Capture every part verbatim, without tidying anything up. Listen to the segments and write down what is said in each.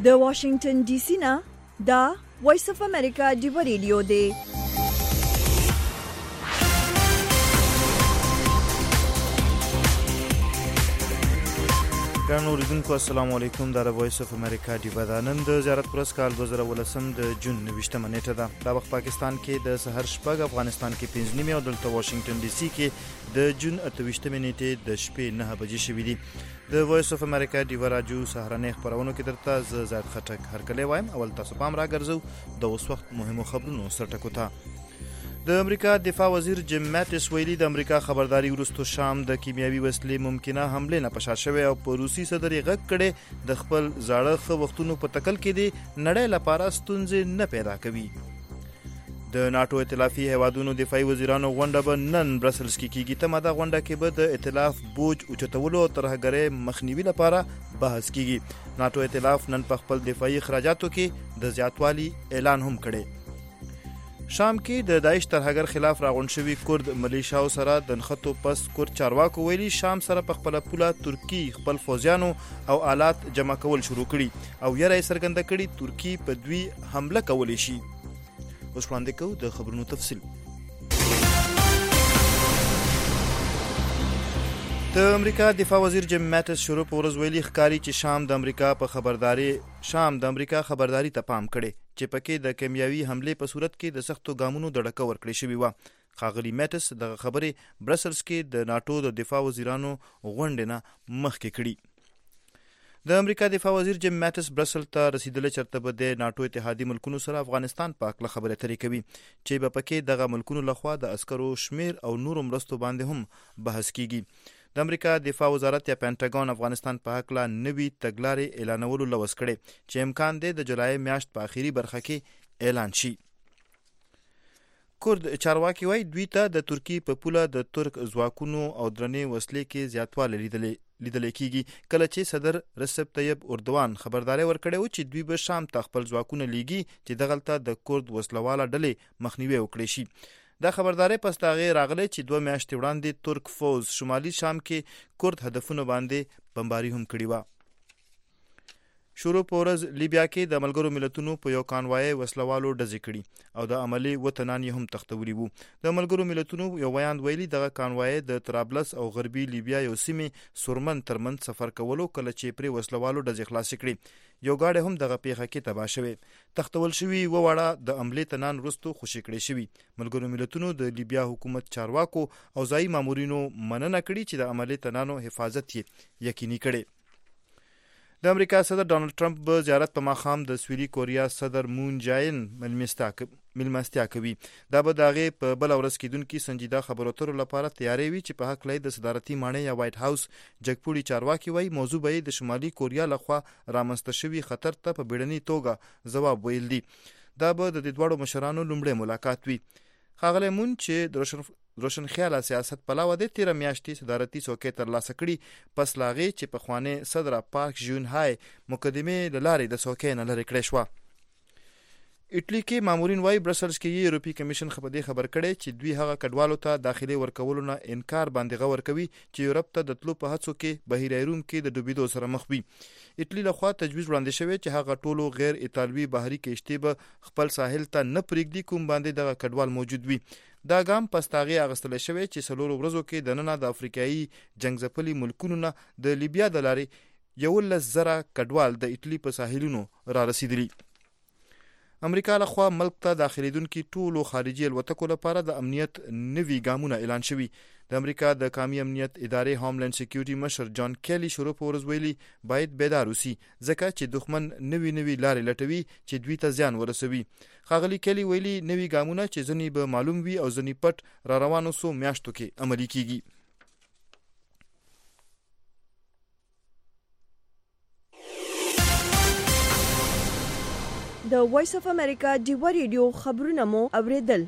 د واشنگټن ډي سي نه دا وایس اف امریکا ډیو ریډیو دی. ګرانو اوریدونکو السلام علیکم. دا وایس اف امریکا ډیو ده. نن د زیارت پرس کال دوه زره ولسم د جون نویشتمه نیټه ده. دا وخت پاکستان کې د سحر شپږ، افغانستان کې پنځه نیمه او دلته واشنگټن ډي سي کې د جون اته ویشتمه نیټه د شپې نه بجې شوې دي. د وایس اف امریکا ډیو راډیو سهارنۍ خبرونو کې درته ز زاد خټک هرکلی وایم. اول تاسو پام راګرځو د اوس وخت مهمو خبرونو سرټکو ته. د امریکا دفاع وزیر جیم ماټس ویلي د امریکا خبرداري وروسته شام د کیمیاوي وسلې ممکنه حمله نه پشا شوی او په روسي صدر یې غږ کړي د خپل زاړه خو وختونو په تکل کې دی نړۍ لپاره ستونزې نه پیدا کوي. د ناتو ائتلافي هیوادونو دفاعي وزیرانو غونډه به نن برسلز کې کیږي. تمه دا غونډه کې به د ائتلاف بوج اوچتولو او ترهګرۍ مخنیوي لپاره بحث کیږي. ناتو ائتلاف نن په خپل دفاعي اخراجاتو کې د زیاتوالي اعلان هم کړي. شام کې د داعش ترهګر خلاف راغون شوی کورد ملیشاو سره د نښتو پس کورد چارواکو ویلي شام سره په خپل پوله ترکی خپل فوجیانو او آلات جمع کول شروع کړي او یره یې څرګنده کړي ترکی په دوی حمله کولی شي. اوس وړاندې کوو د خبرونو تفصیل. د امریکا دفاع وزیر جیم ماټس شروع په ورځ ویلي ښکاري چې شام د امریکا په خبرداري شام د امریکا خبرداري ته پام کړي چې پکې د کیمیاوي حمله په صورت کې د سختو ګامونو د ډکه ورکړې شوی و. ښاغلي ماټس د خبرې برسلز کې د ناتو د دفاع وزیرانو غونډې نه مخکې کړي. د امریکا دفاع وزیر جیم ماټس برسل ته رسیدلی چرته به د ناتو اتحادي ملکونو سره افغانستان په اړه خبرې اترې کوي چې به پکې دغه ملکونو لخوا د عسکرو شمیر او نورو مرستو باندې هم بحث کیږي. د امریکا دفاع وزارت یا پینټاګون افغانستان په حق لا نوي تګلارې اعلانولو لوس کړي چې امکان دی د جولای میاشت په اخیری برخه کې اعلان شي. کورد چارواکي وایي دوی ته د ترکی په پوله د ترک ځواکونو او درنې وسلې کې زیاتوالی لیدلی لیدل کېږي کله چې صدر رسب طیب اردوان خبرداري ورکړې و چې دوی به شام ته خپل ځواکونه لیږي چې دغلته د کورد وسلواله ډلې مخنیوي وکړي شي. دا خبرداري پس د هغې راغلی چې دوه میاشتې وړاندې ترک فوز شمالي شام کې کورد هدفونو باندې بمباري هم کړې وه. شروع په ورځ لیبیا کې د ملګرو ملتونو په یو کانوای وسلوالو ډزې کړي او د عملي وطنان یې هم تختولي وو. د ملګرو ملتونو یو ویاند ویلي دغه کانوای د طرابلس او غربي لیبیا یو سیمې سورمن ترمن سفر کولو کله چې پرې وسلوالو ډزې خلاصې کړي. یو ګاډی هم دغه پیښه کې تباه شوی. تختول شوي و واړه د عملې تنان وروسته خوشي کړي شوي. ملګرو ملتونو د لیبیا حکومت چارواکو او ځایي مامورینو مننه کړي چې د عملې تنانو حفاظت یې یقیني کړي. د امریکا صدر ډانلډ ټرمپ به زیارت په ماښام د سویلي کوریا صدر مون جاین ملمستیا کوي. دا به د هغې په بله ورځ کیدونکي سنجیده خبرو اترو لپاره تیاری وي چې په هکله د صدارتي ماڼۍ یا وایټ هاوس جګپوړي چارواکي وایي موضوع به یې د شمالي کوریا لخوا رامنځته شوي خطر ته په بیړني توګه ځواب ویل دي. دا به د دې دواړو مشرانو لومړی ملاقات وي. ښاغلی مون چې د روشن روشن خیاله سیاست پلوه د تیره میاشتې صدارتي څوکۍ ترلاسه کړي پس له هغې چې پخوانۍ صدره پارک جون های مقدمې له لارې د څوکۍ نه لرې کړې شوه. اټلی کې مامورین وایي برسلز کې یې یورپي کمیشن په دې خبر کړی چې دوی هغه کډوالو ته داخلي ورکولو نه انکار باندې غور کوي چې یورپ ته د تلو په هڅو کې بحیري روم کې د ډوبېدو سره مخ وي. اټلی لخوا تجویز وړاندې شوی چې هغه ټولو غیر ایټالوي بحري کشتۍ به خپل ساحل ته نه پرېږدي کوم باندې دغه کډوال موجود وي. دا ګام پس د هغې اخیستلی شوی چې څلورو ورځو کې دننه د افریقایي جنګ ځپلي ملکونو نه د لیبیا د لارې یولس زره کډوال د اټلی په ساحلونو را رسېدلي. امریکا لخوا ملک ته داخلېدونکي ټولو خارجي الوتکو لپاره د امنیت نوي ګامونه اعلان شوي. د امریکا د قومي امنیت ادارې هوملینډ سکیورټي مشر جان کیلی شروع په ورځ ویلي باید بیدار اوسي ځکه چې دښمن نوي نوي لارې لټوي چې دوی ته زیان ورسوي. ښاغلي کیلی ویلي نوي ګامونه چې ځینې به معلوم وي او ځینې پټ را روانو څو میاشتو کې عملي کیږي. د وایس اف امریکا ډیو ریډیو خبرونه مو اوریدل.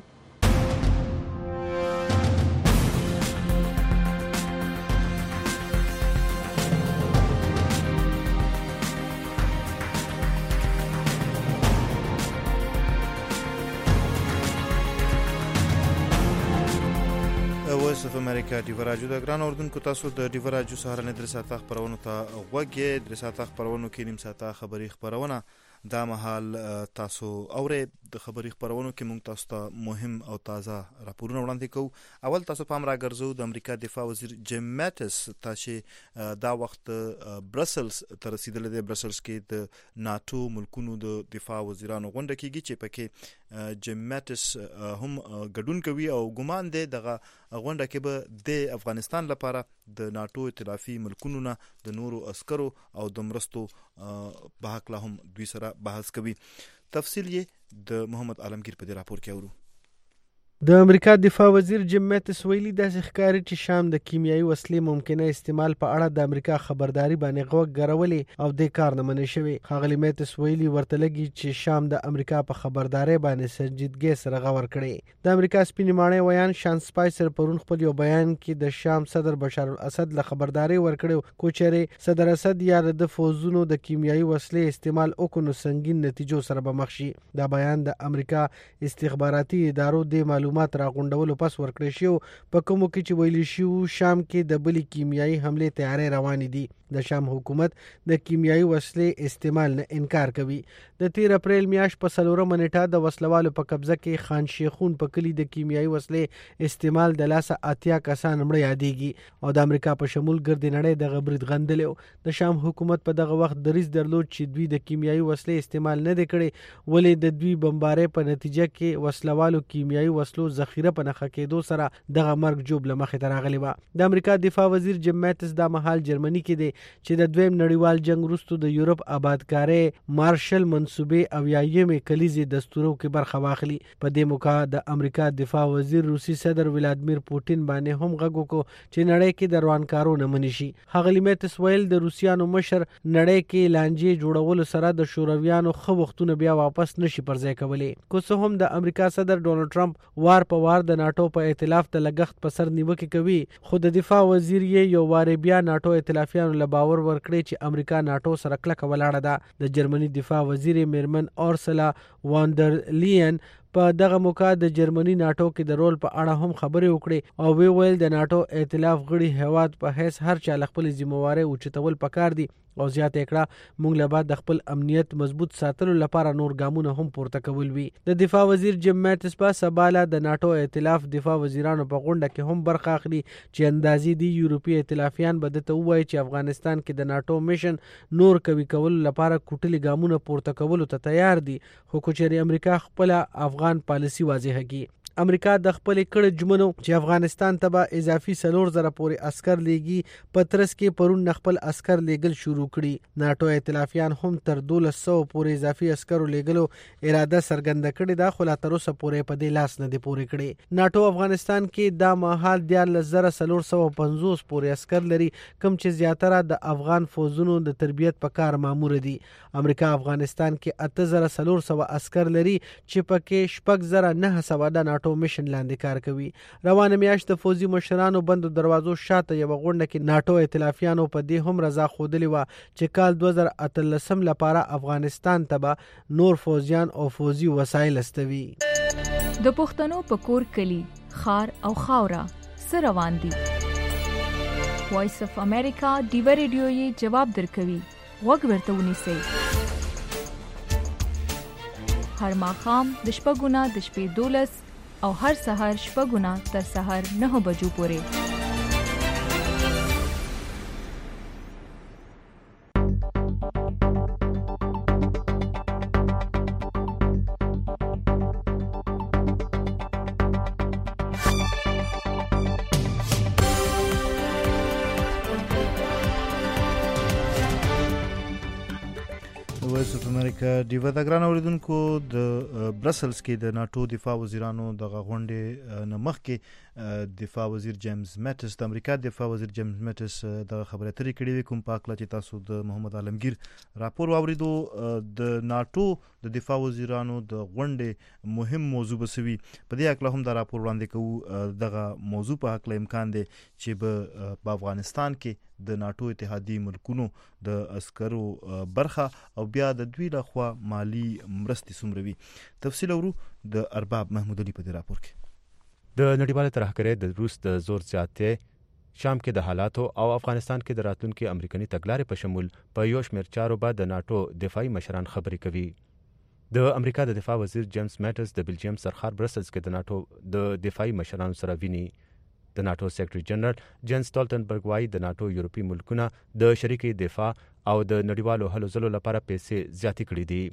وایس اف اف امریکا ډیو راجو د ګران اردوونکو تاسو د ډیو راجو سهارنه درې ساعته خبرونه ته وګورئ. درې ساعته خبرونه کې نیم ساعته خبري خبرونه دا مهال تاسو اورئ. د خبري خبرونو کې موږ تاسو ته مهم او تازه راپورونه وړاندې کوو. اول تاسو پام راګرځو د امریکا دفاع وزیر جیم ماټس تاسو دا وخت برسلز ته رسیدلی دی. برسلز کې د ناتو ملکونو د دفاع وزیرانو غونډه کیږي چې پکې جیم ماټس هم ګډون کوي او ګمان دی دغه غونډه کې به د افغانستان لپاره د ناتو ائتلافي ملکونو نه د نورو عسکرو او د مرستو په حق له هم دوی سره بحث کوي. تفصیل یې د محمد عالمگیر په دې راپور کې اورو. د امریکا دفاع وزیر جیم ماټس ویلي داسې ښکاري چې شام د کیمیاوي وسلې ممکنه استعمال په اړه د امریکا خبرداري باندې غوږ ګرولې او د کار نه منې شوی. ښاغلي ماټس ویلي ورته لګي چې شام د امریکا په خبرداري باندې سنجیدګۍ سره غور کړي. د امریکا سپینې ماڼۍ ویان شان سپایسر پرون خپل یو بیان کې د شام صدر بشار الاسد له خبرداري ورکړي کو چېرې صدر اسد یا د فوزونو د کیمیاوي وسلې استعمال وکړو سنگین نتیجو سره به مخ شي. دا بیان د امریکا استخباراتي ادارو د معلومات راغونډولو پس ورکړی شو په کومو کې چې ویلي شو شام کې د بلې کیمیاوي حملې تیاری روانې دي. د شام حکومت د کیمیاوي وسلې استعمال نه انکار کوي. د تیر اپریل میاشت په څلورمه نیټه د وسلوالو په قبضه کې خان شیخون په کلی د کیمیاوي وسلې استعمال د لاسه اتیا کسان مړه یادېږي او د امریکا په شمول ګرد نړۍ دغه برید غندلې. د شام حکومت په دغه وخت دریځ درلود چې دوی د کیمیاوي وسلې استعمال نه دی کړی ولې د دوی بمبارۍ په نتیجه کې وسلوالو کیمیاوي وسلو ذخیره په نښه کېدو سره دغه مرګ جوب له مخې ته راغلی وه. د امریکا دفاع وزیر جیم ماټس دا مهال جرمني کې دی چې د دویم نړیوال جنگ وروسته د یورپ آبادکارۍ مارشل منصوبې اویایمې کلیزې دستورو کې برخه واخلي. په دې موقع د امریکا دفاع وزیر روسي صدر ولادیمیر پوټین باندې هم غږ وکړو چې نړۍ کې د روانکارو نه منې شي. ښاغلي ماټس ویل د روسیانو مشر نړۍ کې لانجې جوړولو سره د شورویانو ښه وختونه بیا واپس نشي پر ځای کولی. که څه هم د امریکا صدر ډونالډ ټرمپ وار په وار د ناټو په ائتلاف د لګښت په سر نیوکې کوي خو د دفاع وزیر یې یو وارې بیا ناټو ائتلافیانو له باور ورکړي چې امریکا ناټو سره کلکه ولاړه ده. د جرمني دفاع وزیر میرمن اورسلا واندر لین په دغه موقع د جرمني ناټو کې د رول په اړه هم خبرې وکړي او وی ویل د ناټو ائتلاف غړي هیواد په حیث هر چا له خپل ذمہوارۍ اوچتول پکار دي او زیاته کړه موږ له بعد د خپل امنیت مضبوط ساتلو لپاره نور ګامونه هم پورته کول وي. د دفاع وزیر جیم ماټس په سباله د ناټو ائتلاف دفاع وزیرانو په غونډه کې هم برخه اخلي چې اندازې دي یورپي ائتلافیان به دته وایي چې افغانستان کې د ناټو میشن نور قوي کولو لپاره کوټلي ګامونه پورته کولو ته تیار دي خو کوچري امریکا خپل افغان پالیسی واضح کړي. امریکا د خپل کړه جمنو چې افغانستان ته به اضافي سلور زره پورې عسكر لیږي په ترڅ کې پرون خپل عسكر لیږل شروع کړي. ناټو ائتلافیان هم تر دولس سوه پورې اضافي عسكرو لیږلو اراده څرګنده کړې ده خو لا تر اوسه پورې په دې لاس نه دی پورې کړي. ناټو افغانستان کې دا مهال دیارلس زره څلور سوه پنځوس پورې عسكر لري کوم چې زیاتره د افغان فوزونو د تربیت په کار مامور دي. امریکا افغانستان کې اته زره څلور سوه عسكر لري چې پکې شپږ زره نه سوه د ناټو میشن لاندې کار کوي. روانه میاشت د فوزي مشرانو بندو دروازو شاته یو غونډه کې ناټو ائتلافیانو په دې هم رضا خودلی و چې کال دوه زره اتلسم لپاره افغانستان ته به نور فوزیان او فوزي وسایل استوي. د پښتنو په کور کلی خار او خاورا سره روان دي. وایس اف امریکا ډیو ریډیو یې جواب درکوي. وګ ورته ونیسئ. هر ماښام د شپږونه د شپې دولس او هر سحر شپږونه تر سحر نه بجو پورې. وایس اف امریکا ډیو د ګران اوریدونکو د برسلز کې د ناټو دفاع وزیرانو د غونډې نه مخکې دفاع وزیر جیمز ماټس د امریکا دفاع وزیر جیمز ماټس د خبرې اترې کړې وې کوم په هکله چې تاسو د محمد عالمگیر راپور واوریدو. د ناټو د دفاع وزیرانو د غونډې مهم موضوع به سوي په دې هکله هم دا راپور وړاندې کوو. دغه موضوع په هکله امکان دی چې به په افغانستان کې د ناټو اتحادیې ملکونو د عسکرو برخه او بیا د دوی لخوا مالی مرستې څومره وي. تفصیل اورو د ارباب محمود علي په دې راپور کې. د نړیوال ترهګرۍ د روس د زور زیاتې شام کې د حالاتو او افغانستان کې د راتلونکي امریکایي تګلارې په شمول په یو شمېر چارو به د ناټو دفاعي مشران خبرې کوي. د امریکا د دفاع وزیر جیمز میټس د بلجیم سرخار برسلز کې د ناټو د دفاعي مشرانو سره ویني. د ناټو سیکرټري جنرال جن سټولټنبرګ وايي د ناټو یورپي ملکونه د شریکي دفاع او د نړیوالو هلو ځلو لپاره پیسې زیاتې کړې دي.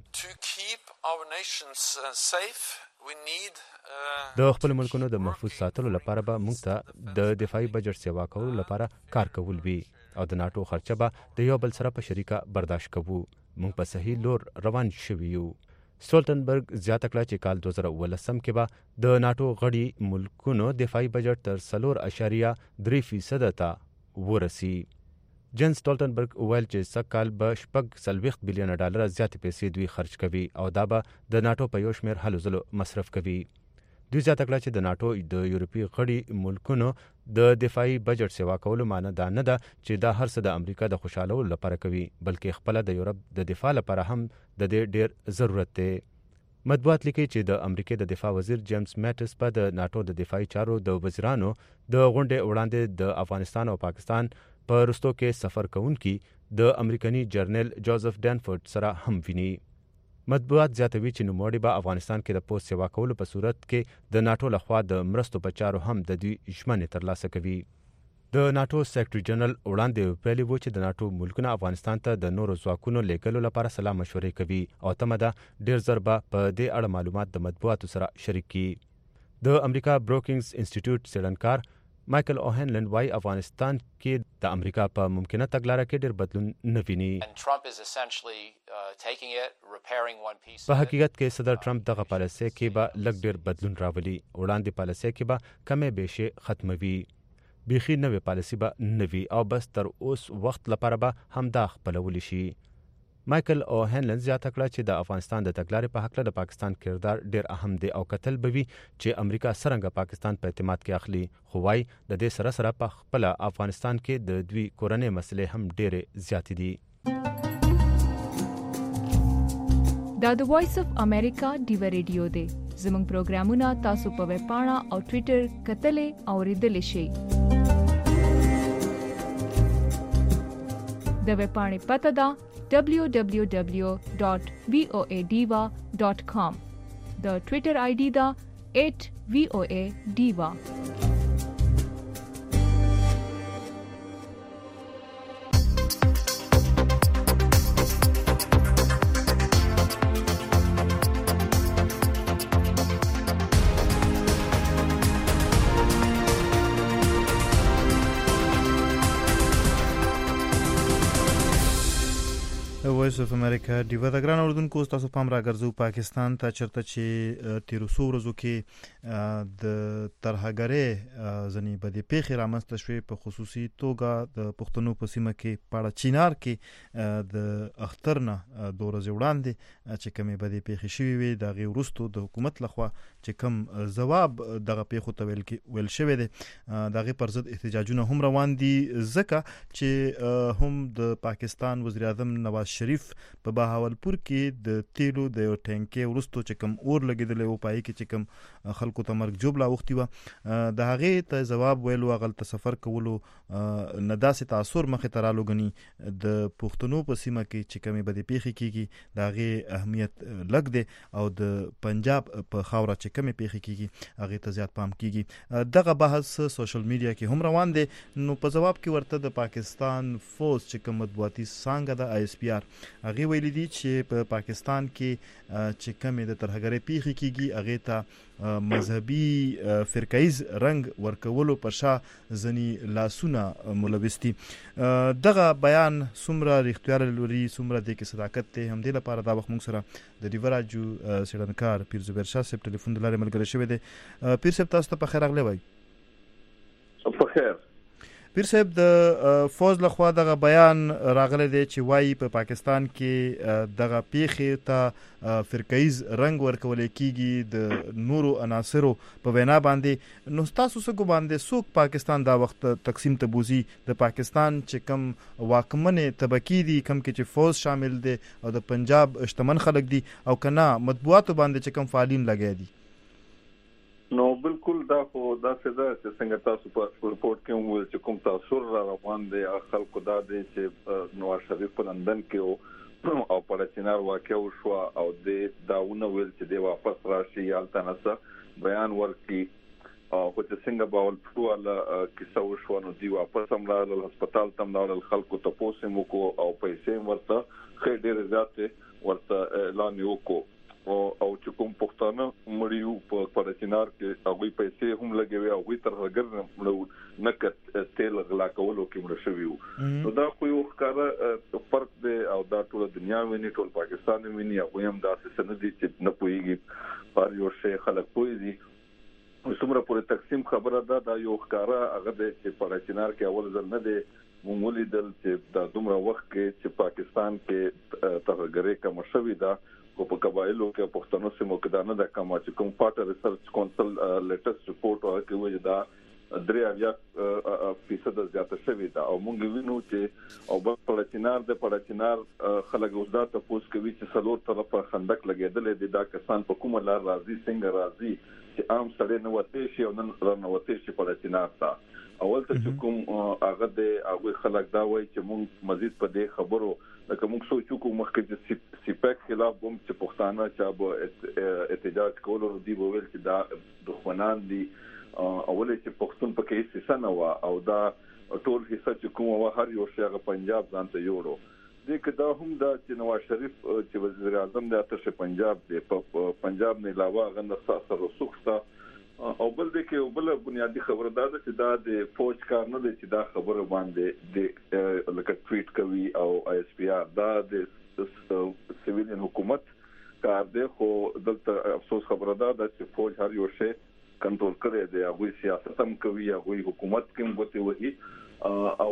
د خپل ملکونو د محفوظ ساتلو لپاره به موږ ته د دفاعي بجټ سیوا کولو لپاره کار کول وي او د ناټو خرچه به د یو بل سره په شریکه برداشت کوو. موږ په صحیح لور روان شوي یو. سټولټنبرګ زیاته کړه چې کال دوه زره اوولسم کې به د ناټو غړي ملکونو دفاعي بجټ تر څلور اعشاریه درې فیصده ته ورسي. جن سټولټنبرګ وویل چې سږ کال به شپږ څلوېښت بلیونه ډالره زیاتې پیسې دوی خرج کوي او دا به د ناټو په یو شمېر هلو ځلو مصرف کوي. دوی زیاته کړه چې د ناټو د یورپي غړي ملکونو د دفاعي بجټ سیوا کولو معنی دا نه ده چې دا هر څه د امریکا د خوشحالولو لپاره کوي، بلکې خپله د یورپ د دفاع لپاره هم د دې ډیر ضرورت دی. مطبوعات لیکي چې د امریکا د دفاع وزیر جیمز میټس په د ناټو د دفاعي چارو د وزیرانو د غونډې وړاندې د افغانستان او پاکستان په رستو کې سفر کوونکي د امریکایي جرنل جوزف ډانفورد سره هم ویني. مطبوعات زیاتوي چې نوموړي به افغانستان کې د پوست سیوا کولو په صورت کې د ناټو لخوا د مرستو په چارو هم د دوی ژمنې ترلاسه کوي. د ناټو سیکرټري جنرال وړاندې ویلي و چې د ناټو ملکونه افغانستان ته د نورو ځواکونو لیږلو لپاره سلا مشورې کوي او تمه ده ډېر ژر به په دې اړه معلومات د مطبوعاتو سره شریک کړي. د امریکا بروکینګز انسټیټیوټ څېړنکار مایکل اوهنلند وايي افغانستان کې د امریکا په ممکنه تګلاره کې ډېر بدلون نه ویني. په حقیقت کې صدر ټرمپ دغه پالیسۍ کې به لږ ډېر بدلون راولي. وړاندې پالیسۍ کې به کمې بیشې ختموي، بیخي نوې پالیسي به نه وي او بس تر اوس وخت لپاره به همدا خپلولی شي. مایکل اوهنلند زیاته کړه چې د افغانستان د تګلارې په هکله د پاکستان کردار ډېر اهم دی او کتل به وي چې امریکا څرنګه پاکستان په اعتماد کې اخلي، خو وايي د دې سره سره په خپله افغانستان کې د دوی کورنۍ مسلې هم ډېرې زیاتې دي. دا د وایس اف امریکا ډیو ریډیو دی. زموږ پروګرامونه تاسو په ویب پاڼه او ټوئیټر کتلې او اوریدلې شئ. د ویب پاڼې پته ده دبلیو دبلیو دبلیو ډاٹ وی او اے ډیوا ډاٹ کام. د ټوئیټر آی ډي دا ایٹ وی او اے ډیوا. وایس اف امریکا ډیوا د ګران اردوونکو تاسو پام راګرځو پاکستان ته چرته چې تیر څو ورځو کې د ترهګرۍ ځنې بدې پیښې رامنځته شوې، په خصوصي توګه د پښتنو په سیمه کې پاړه چینار کې د اختر نه دوه ورځې وړاندې چې کومې بدې پیښې شوې وي د هغې وروستو د حکومت لخوا چې کوم ځواب دغه پیښو ته ویل ویل شوی دی د هغې پر ضد احتجاجونه هم روان دي، ځکه چې هم د پاکستان وزیر اعظم نواز شریف په بهاولپور کې د تیلو د یو ټینکۍ وروستو چې کوم اور لګېدلی و، په هغې کې چې کوم خلکو ته مرګ ژوبله اوښتې وه، د هغې ته ځواب ویلو، هغلته سفر کولو نه داسې تاثر مخې ته رالو ګڼي د پښتنو په سیمه کې چې کومې بدې پیښې کېږي د هغې اهمیت لږ دی او د پنجاب په خاوره چې کومې پیښې کېږي هغې ته زیات پام کېږي. دغه بحث سوشل میډیا کې هم روان دی. نو په ځواب کې ورته د پاکستان فوج چې کوم مطبوعاتي څانګه ده آی اس پی آر هغې ویلي دي چې په پاکستان کې چې کومې د ترهګرۍ پیښې کېږي هغې ته مذهبي فرقیز رنګ ورکولو پر شا ځینې لاسونه ملوث دي. دغه بیان څومره رښتیا لري، څومره دې کې صداقت دی، همدې لپاره دا وخت موږ سره د ډیوا راډیو څېړنکار پیر زبیر شاه صاحب ټلیفون د لارې ملګری شوی دی. پیر صاحب تاسو ته په خیر راغلی وایي. په خیر. پیر صاحب د فوج لخوا دغه بیان راغلی دی چې وایي په پاکستان کې دغه پیښې ته فرقیز رنګ ورکولی کېږي د نورو عناصرو په وینا باندې. نو ستاسو څه ګمان څوک پاکستان دا وخت تقسیم ته بوځي؟ د پاکستان چې کوم واکمنې طبقې دي، کوم کې چې فوج شامل دی او د پنجاب شتمن خلک دي، او که نه مطبوعاتو باندې چې کوم فعالین لګیا دي؟ نو بالکل دا خو دا څه ده چې څنګه تاسو په رپورت کې وویل چې کوم تاثر را روان دی خلکو دا دی چې نواز شریف په لندن کې او په چینار واقع شو او د داونه ویل چې دی واپس راشي یالته نسه بیان ورکړي او چې څنګه باول ټول کیسه وشو نو دی واپس هم لاړل هسپتال تم لاړل خلکو ته پوسې مو کو او پیسې ورته خې ډېر زیات ورته اعلان وکړو او او چې کوم پښتانه مړیو په پرچینار کې هغه پیسې هم لګوي او غوي تر هغه نکت تیل غلا کولو کې مړ شوی نو دا خو یو ښکارا فرق دی او دا ټول دنیا ویني ټول پاکستان ویني او هم دا څه نه دي چې نه پويږي پر یو شی خلک پويږي څومره پورې تقسیم خبره ده دا یو ښکارا هغه د چې پرچینار کې اول ځل نه دی مونږ لیدل چې دا دومره وخت کې چې پاکستان کې ترګری کوم شوی دا کو په قبایلو کې پښتنو سیمو کې دا نه د کوم چې کوم پارټ ریسرچ کونسل لیټیسټ ریپورت ورکوي دا درې اویا فیصد زیاته شوی دا او مونږ وینو چې او په چینار د په چینار خلک اوس دا تاسو کوي چې څلور طرفه خندق لګیدل دي دا کسان په کومه لار راځي څنګه راځي چې عام سړی نه وته شي او نن نه وته شي په چینار تا اول ته کوم هغه د هغه خلک دا وایي چې مونږ مزید په دې خبرو لکه موږ سوچو کوم مخکې د سیپک خلاف بم چې پښتانه چې به احتجاج کول او دی وویل چې دا دښمنان دي اولې چې پښتون پکې حصہ نه و او دا ټول حصہ چې کوم و هر یو شی غ پنجاب ځانته یوړو د کدا هم دا چې نواز شریف چې وزیر اعظم د اتش پنجاب دی په پنجاب نه علاوه غند سره رسوخته او بل د کې بل بنیادی خبره ده چې دا د فوج کار نه دی چې دا خبره باندې د لکه ټویټ کوي او آی اس پی آر دا د سیویلین حکومت کار دی خو دلته افسوس خبره ده چې فوج هر یو شی کنټرول کړي دی هغه سیاست هم کوي هغه حکومت کوم بوته وهي او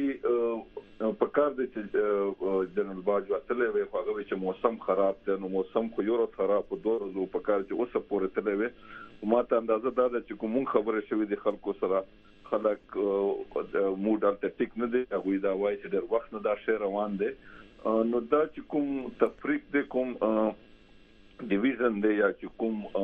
هغه په کار دي چې جنرال باجوا تلې وي خو هغه چې موسم خراب دی نو موسم خو یو خراب په دوه ورځې په کار چې اوسه پورې تلې وي ما ته اندازه ده چې کوم خبره شوې دي خلکو سره خلک موډ الته ټیک نه دی هغه دا وایي چې ډېر وخت نه دا شی روان دی نو دا چې کوم تفریق دی کوم ډیویژن دی یا چې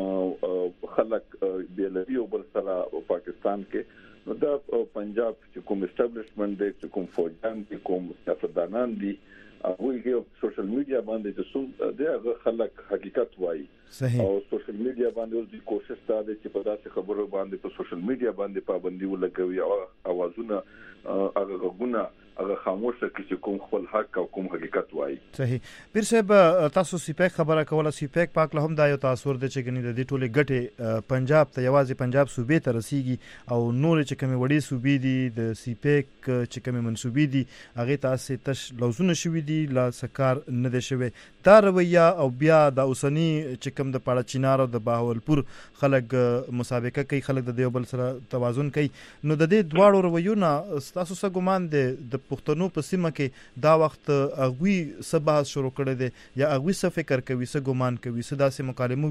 کوم خلک بیلری او بل سره پاکستان کې نو دا پنجاب چې کوم اسټابلیشمنت دی چې کوم فوجان دي کوم سیاستدانان دي هغه یې سوشل میډیا باندې چې څو دغه خلک حقیقت وایي او سوشل میډیا باندې د کوشش ساده چې په داسې خبرو باندې په سوشل میډیا باندې پابندي ولګوي او اوازونه هغه غوونه هغه خاموشه چې کوم خپل حق او کوم حقیقت وایي صحیح پیر صاحب تاسو سیپیک خبره کوله سیپیک پاک له هم دا یو تاثیر دی چې غنی د دې ټوله ګټه پنجاب ته یوازې پنجاب صوبې ته رسیږي او نور چې کومه وړي صوبې دي د سیپیک چې کومه منسوبې دي هغه تاسو تش لوزونه شوې دي لا سکار نه دي شوی دا رویه او بیا د اوسنی چې کوم د پاړه چینار او د باولپور خلک مسابقه کوي خلک د دیوبل سره توازن کوي نو د دې دواړو رویونه تاسو څه ګمان دي د پښتنو په سیمه کې دا وخت اغوی څه بحث شروع کړی دی یا اغوی څه فکر کوي څه ګمان کوي څه داسې مکالمه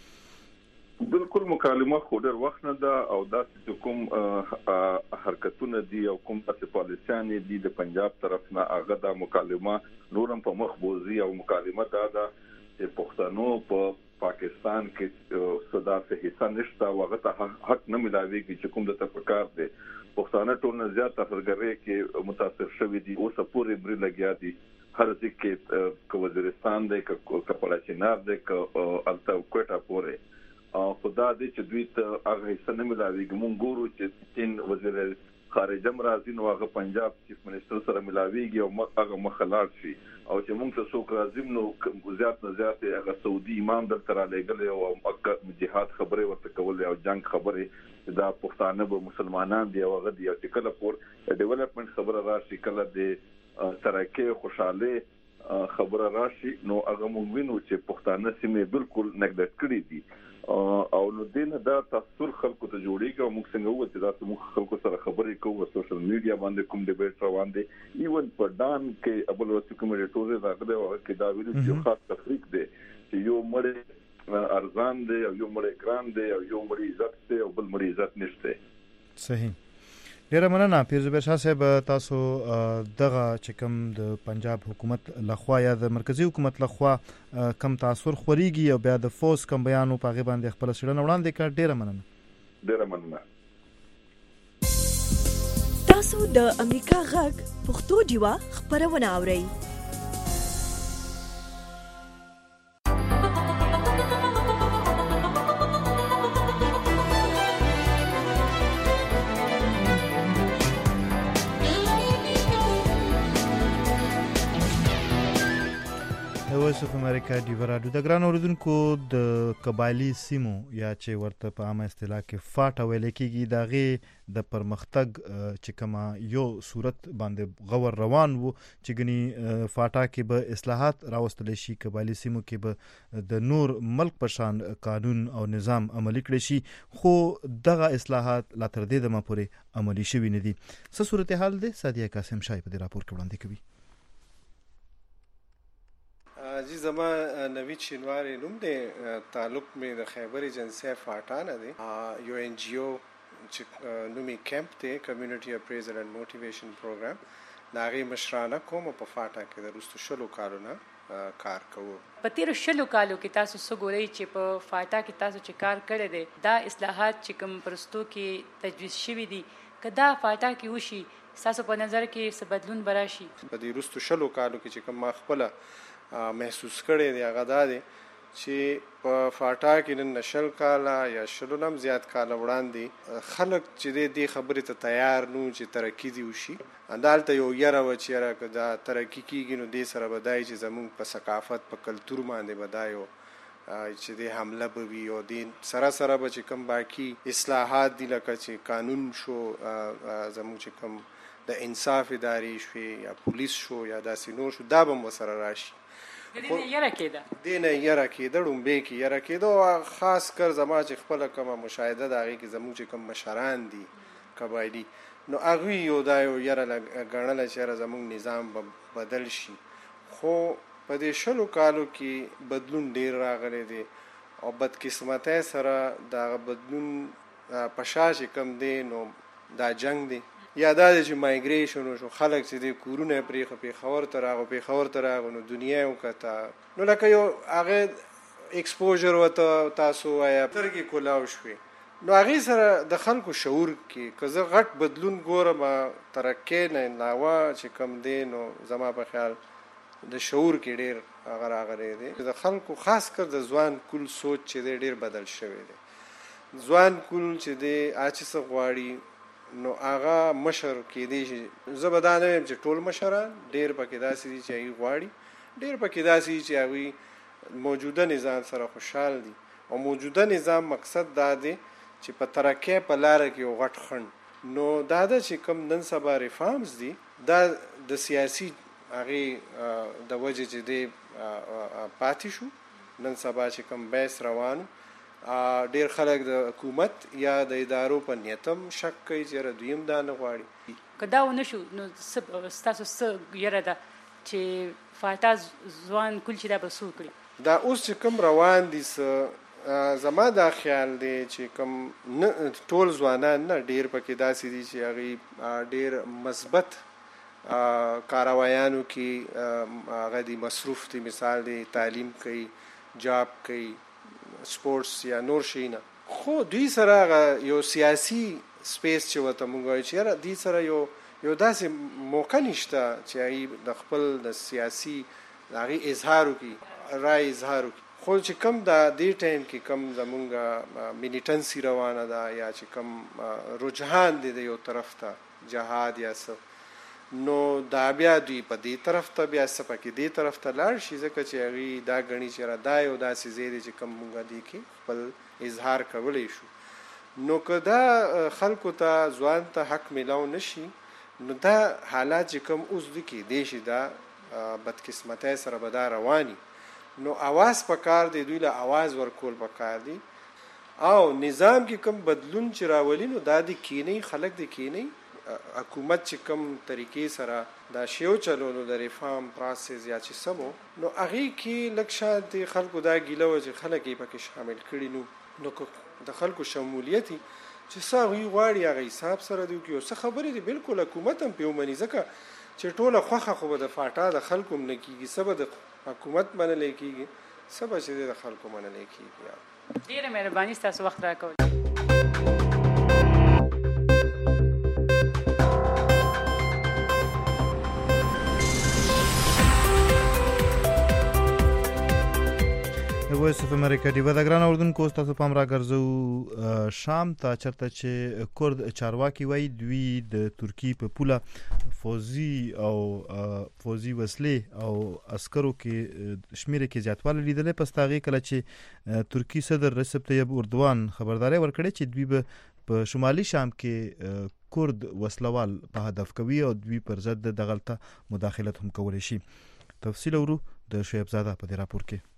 ویني بالکل مکالمه خو ډېر وخت نه ده او داسې کوم حرکتونه دي او کوم څه پالیسیان دي د پنجاب طرف نه هغه د مکالمه نورم په مخ بوزي او مکالمه دا ده چې پښتنو په پاکستان کې صدا سے حصہ نشته هغه ته حق نه ملاويږي چې کوم د تفکر دي پښتانه ټول نه زیات تفرګری کې متاثر شوی دي او سپورې بری لګیا دي هر ځکه ک وزیرستان دی ک کپړاچینار دی ک التا کوټا پورې خدا دې چې دوی ته هغه حصہ نه ملاويږي مونږ ګورو چې چین وزیر خارجه مرازي نو هغه پنجاب چیف منسٹر سره ملاويږي او هغه مخالف شي او چې موږ ته څوک راځم نو زیات نه زیات هغه سعودي امام در تر لګل او مکه جهاد خبره ورته کول او جنگ خبره دا پښتانه به مسلمانان دی او هغه دی چې کله پور ډیولپمنٹ خبره راشي کله د ترقی خوشاله خبره راشي نو هغه موږ وینو چې پښتانه سیمه بالکل نګدت کړی دي او نو دینه دا تاثیر خلکو ته جوړیږي او موږ څنګه وو چې دا موږ خلکو سره خبرې کوو سوشل میډیا باندې کوم ډیبیټ روان دي ایون په ډان کې ابل ورته کوم ریټوري راغلی او کې دا ویل چې خاص تفریق دی چې یو مړ ارزان دی او یو مړ ګران دی او یو مړ عزت دی او بل مړ عزت نشته صحیح ډیره مننه پیر زبیر شاه صاحب. تاسو دغه چې کوم د پنجاب حکومت لخوا یا د مرکزی حکومت لخوا کم تاثر خوريږي او بیا د فوز کم بیانو په غي باندې خپل سړنه وړاندې کړ. ډیره مننه. ډیره مننه. تاسو د امریکا غږ پښتو ډیوا خبرونه اورئ. وایس اف امریکا ډیوا راډیو د ګران اوریدونکو د قبایلی سیمو یا چې ورته په عامه اصطلاح کې فاټا ویل کېږي د غي د پرمختګ چې کما یو صورت باندې غور روان وو چې ګني فاټا کې به اصلاحات راوستل شي، قبایلی سیمو کې به د نور ملک په شان قانون او نظام عملی کړي شي، خو دغه اصلاحات لا تر دې دمه پورې عملی شوي نه دي. څه صورتحال دی؟ سادیه قاسم شای په دې راپور کې وړاندې کوي. جی زما نوید شینواری نوم دی، تعلق می د خیبر ایجنسی فاټا نه دی. یو ان جی او چې نومي کیمپ دی، کمیونټي اپریزل اینڈ موټیویشن پروګرام، دا غي مشرانه کوم په فاټا کې د رستو شلو کارونه کار کوو. په تیر شلو کالو کې تاسو سګورئ چې په فاټا کې تاسو چې کار کړی دی، دا اصلاحات چې کوم پرستو کې تجویز شوي دي، کدا فاټا کې وشي تاسو په نظر کې څه بدلون براشي؟ په دې رستو شلو کالو کې چې کوم ما خپل محسوس کړی دی هغه دا دی چې په فاټا کې نن شل کاله یا شلو نم زیات کاله وړاندې خلک چې دې خبرې ته تیار نو چې ترقی دی وشي. اندالته یو یره و چې را که دا ترقی کېږي نو دې سره بدای چې زمونږ په ثقافت په کلتور باندې بدایو چې دې حمله به وي او دې سره سره به چې کوم باقي اصلاحات دي لکه چې قانون شو، زمونږ چې کوم د انصاف ادارې شوې یا پولیس شو یا داسې نور شو، دا به مو سره راشي. دینه یره کېده دینه یره کېده ډومبې کې یره کېده. خاص کر زما چې خپل کومه مشاهده د هغې کې زموږ چې کوم مشران دي قبایلي، نو هغوی یو دا یو یره ګڼله چې یاره زموږ نظام به بدل شي. خو په دې شلو کالو کې بدلون ډیر راغلی دی او بدقسمتۍ سره د هغه بدلون په شا چې کوم دی نو دا جنگ دی یا دا چې مایګریشن وشو، خلک چې د کورونه پرېښه پېښور ته راغلو پېښور ته راغلو نو دنیا یې وکته نو لکه یو هغې ایکسپوژر ورته تاسو وایه سترګې کولاو شوې نو هغې سره د خلکو شعور کې که زه غټ بدلون ګورم ترقۍ نه علاوه چې کوم دی نو زما په خیال د شعور کې ډېر هغه راغلی دی. د خلکو خاص کر د ځوان کل سوچ چې دی ډېر بدل شوی دی. ځوان کل چې دی هغه چې څه غواړي نو هغه مشر کېدی شي. زه به دا نه وایم چې ټول مشران، ډېر پکې داسې دي چې هغوی غواړي، ډېر پکې داسې دي چې هغوی موجوده نظام سره خوشحال دي او موجوده نظام مقصد دا دی چې په ترقۍ په لاره کې یو غټ خنډ نو دا ده چې کوم نن سبا ریفارمز دي دا د سیاسي هغې د وجې چې دی پاتې شو. نن سبا چې کوم بحث روانو ډیر خلک د حکومت یا د ادارو په نیتم شک کوي چې دویم دا نه غواړي. که دا ونه شو نو ستاسو څه یره ده چې فاټا ځوان کل چې دا به څه وکړي؟ دا اوس چې کوم روان دي څه زما دا خیال دی چې کوم ټول ځوانان نه، ډیر پکې داسې دي چې هغوی ډیر مثبت کاروایانو کې هغه دي مصروف دي، مثال دی تعلیم کوي، جاب کوي، سپورټس یا نور شي نه. خو دوی سره هغه یو سیاسي سپیس چې ورته موږ وایو چې یاره دوی سره یو یو داسې موقع نشته چې هغوی د خپل د سیاسي د هغې اظهار وکړي، رای اظهار وکړي. خو چې کوم د دې ټایم کې کوم زمونږ ملیټنسي روانه ده یا چې کوم رجحان دی د یو طرف ته جهاد یا څه، نو دا بیا دوی په دې طرف ته بیا څه پکې دې طرف ته لاړ شي، ځکه چې هغوی دا ګڼي چې دا یو داسې ځای دی چې کوم مونږ دې کې خپل اظهار کولی شو. نو که دا خلکو ته ځوان ته حق میلاو نشي نو دا حالات چې کوم اوس دي کېدی شي دا بدقسمتۍ سره به دا رواني. نو اواز پکار دی، دوی له اواز ورکول پکار دی او نظام کې کوم بدلون چې راولي نو دا دی کینی، خلک دی کینی. حکومت چې کوم طریقې سره دا شیو چلولو د ریفارم پروسس یا چې سمو نو هغې کې لږ شاید خلکو دا ګیله وه چې خلک یې پکې شامل کړي نو نو د خلکو شمولیت چې څه هغوی غواړي هغه حساب سره دی وکړي. او څه خبرې دي بالکل حکومت هم پې ومني، ځکه چې ټوله خوښه خو به د فاټا د خلکو هم نه کېږي، څه به د حکومت منلی کېږي، څه به چې دی د خلکو منلی کېږي. ډېره مهرباني ستاسو وخت راکول. وایس اف امریکا دی ودا ګران اوردونکو تاسو پام را ګرځو شام ته چرته چې کورد چارواکي وای دوی د ترکی په پوله فوزي او فوزي وسلې او عسکرو کې شمیره کې زیاتوالی لیدل پس تاغي کله چې ترکی صدر رجب طیب اردوان خبرداري ورکړي چې دوی په شمالي شام کې کورد وسلوال په هدف کوي او دوی پر ضد د غلطه مداخلت هم کولای شي. تفصیل ورو د شعیب زاده په دې راپور کې.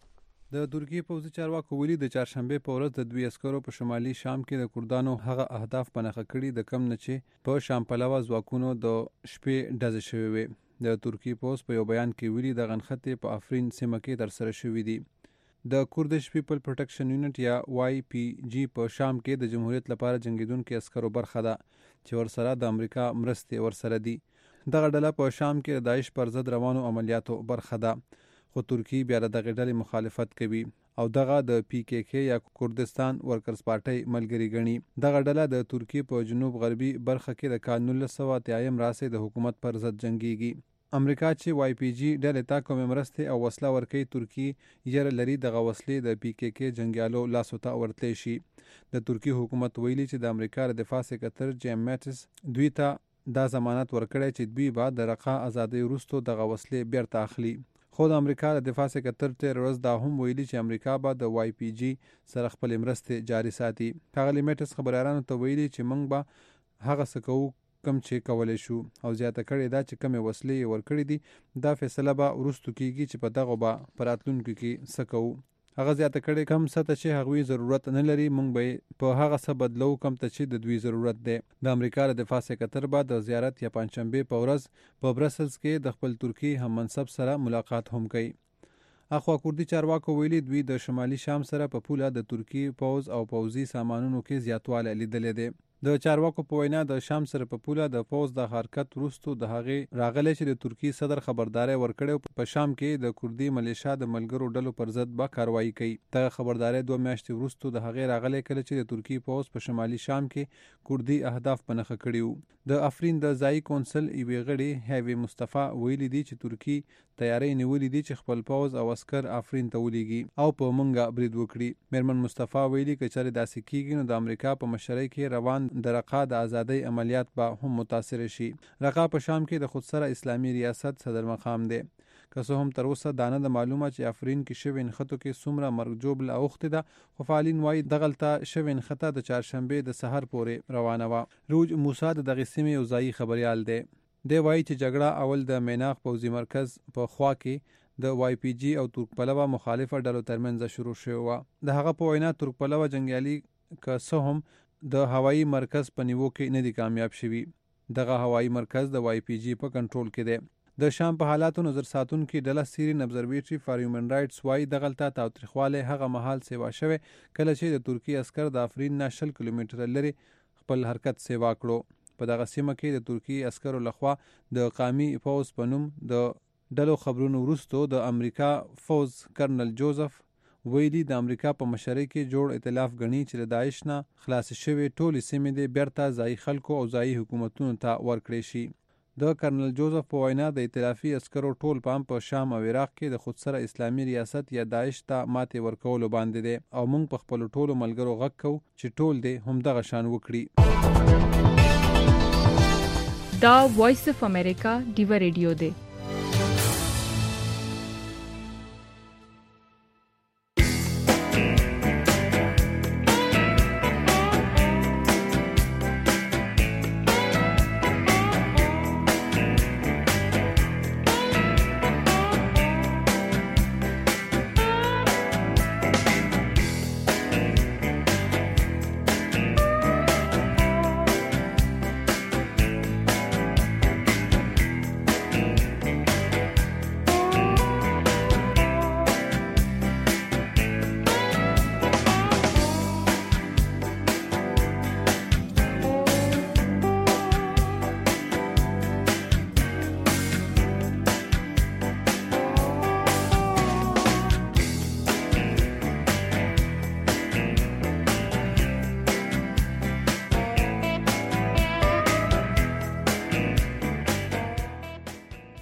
د ترکی پوځي چارواکو ویلي د چهارشنبه په ورځ د دوی عسکرو په شمالي شام کې د کردانو هغه اهداف په نښه کړي د کم نه چې په شام پلوه ځواکونو د شپې ډزې شوې وي. د ترکی پوځ په یو بیان کې ویلي د غنښتې په افرین سیمه کې ترسره شوي دي. د کردش پیپل پروټیکشن یونټ یا وای پی جی په شام کې د جمهوریت لپاره جنگیدونکو عسکرو برخه ده چې ورسره د امریکا مرستې ورسره دي. دغه ډله په شام کې د داعش پر ضد روانو عملیاتو برخه ده، خو ترکی بیا د دغه ډلې مخالفت کوي او دغه د پی کې کې یا کردستان ورکرز پارټۍ ملګری ګڼي. دغه ډله د ترکی په جنوب غربي برخه کې د کال نولس سوه اتیایم راهیسې د حکومت پر ضد جنګیږي. امریکا چې وای پی جی ډلې ته کومې مرستې او وسله ورکوي، ترکی یره لري دغه وسلې د پی کې کې جنګیالو لاسو ته ورتلی شي. د ترکی حکومت ویلي چې د امریکا د دفاع سکرتر جیم میټس دوی ته دا ضمانت ورکړی چې دوی به د رقا ازادۍ وروسته دغه وسلې بیرته اخلي. خو د امریکا د دفاع سکرتر تیر ورځ دا هم ویلي چې امریکا به د وای پی جی سره خپل مرستې جاري ساتي. ښاغلي میټس خبريالانو ته ویلي چې موږ به هغه څه کوو کم چې کولی شو او زیاته کړې دا چې کمې وسلې یې ورکړې دي دا فیصله به وروستو کیږي چې په دغو به په راتلونکي کې څه کوو. هغه زیاته کړې کم څه ته چې هغوی ضرورت نه لري موږ به په هغه څه بدلو کم ته چې د دوی ضرورت دی. د امریکا د دفاع سکرتر به د زیارت یا پنجشنبې په ورځ په برسلز کې د خپل ترکی هم منصب سره ملاقات هم کوي. اخوا کردي چارواکو ویلي دوی د شمالي شام سره په پوله د ترکی پوځ او پوځي سامانونو کې زیاتوالی لیدلی دی. د چارواکو په وینا د شام سره په پوله د پوځ د حرکت وروسته د هغې راغلی چې د ترکی صدر خبرداری ورکړی په شام کې د کردي ملیشا د ملګرو ډلو پر ضد به کاروایی کوي. دغه خبرداری دوه میاشتې وروسته د هغې راغلی کله چې د ترکی پوځ په شمالي شام کې کردي اهداف په نښه کړي وو. د افرین د ځایي کونسل یوې غړي هیوي مصطفی ویلي دي چې ترکی تیاری نیولې دي چې خپل پوځ او عسکر افرین ته ولیږي او په منګه برید وکړي. میرمن مصطفی ویلي که چېرې داسې کیږي نو د امریکا په مشرۍ کې روان د رقا د ازادۍ عملیات به هم متاثر شي. رقا په شام کې د خودسره اسلامي ریاست صدر مقام دی. که څه هم تر اوسه دا نه ده معلومه چې افرین کې شوې نښتو کې څومره مرګ ژوبله اوښتې ده، خو فعالین وایي دغلته شوې نښته د چهارشنبې د سحر پورې روانه وه. روج موسی د دغې سیمې یو ځایي خبریال دی. دی وایي چې جګړه اول د میناق پوځي مرکز په خوا کې د وای پی جی او ترک پلوه مخالفه ډلو ترمنځ شروع شوې وه. د هغه په وینا ترک پلوه جنګیالي که څه هم د هوایي مرکز په نیوو کې نه دي کامیاب شوي. دغه هوایي مرکز د وای پی جی په کنټرول کې دی. د شام په حالاتو نظر ساتونکي ډله سیرین ابزرویټري فار هیومن رایټس وایي دغلته تاوتریخوالی هغه مهال سیوا شوی کله چې د ترکي عسکر د افرین نه شل کیلومتره لرې خپل حرکت سیوا کړو. په دغه سیمه کې د ترکي عسکرو لخوا د قامي پوځ په نوم د ډلو خبرونو وروسته د امریکا فوز کرنل جوزف ویلي د امریکا په مشرۍ کې جوړ ائتلاف ګڼي چې له داعش نه خلاصې شوې ټولې سیمې دې بیرته ځایي خلکو او ځایي حکومتونو ته ورکړې شي. د کرنل جوزف په وینا د ائتلافي عسکرو ټول پام په شام او عراق کې د خودسره اسلامي ریاست یا داعش ته ماتې ورکولو باندې دی او موږ په خپلو ټولو ملګرو غږ کوو چې ټول دې همدغه شان وکړي. دا وایس اف امریکا ډیوه ریډیو دی.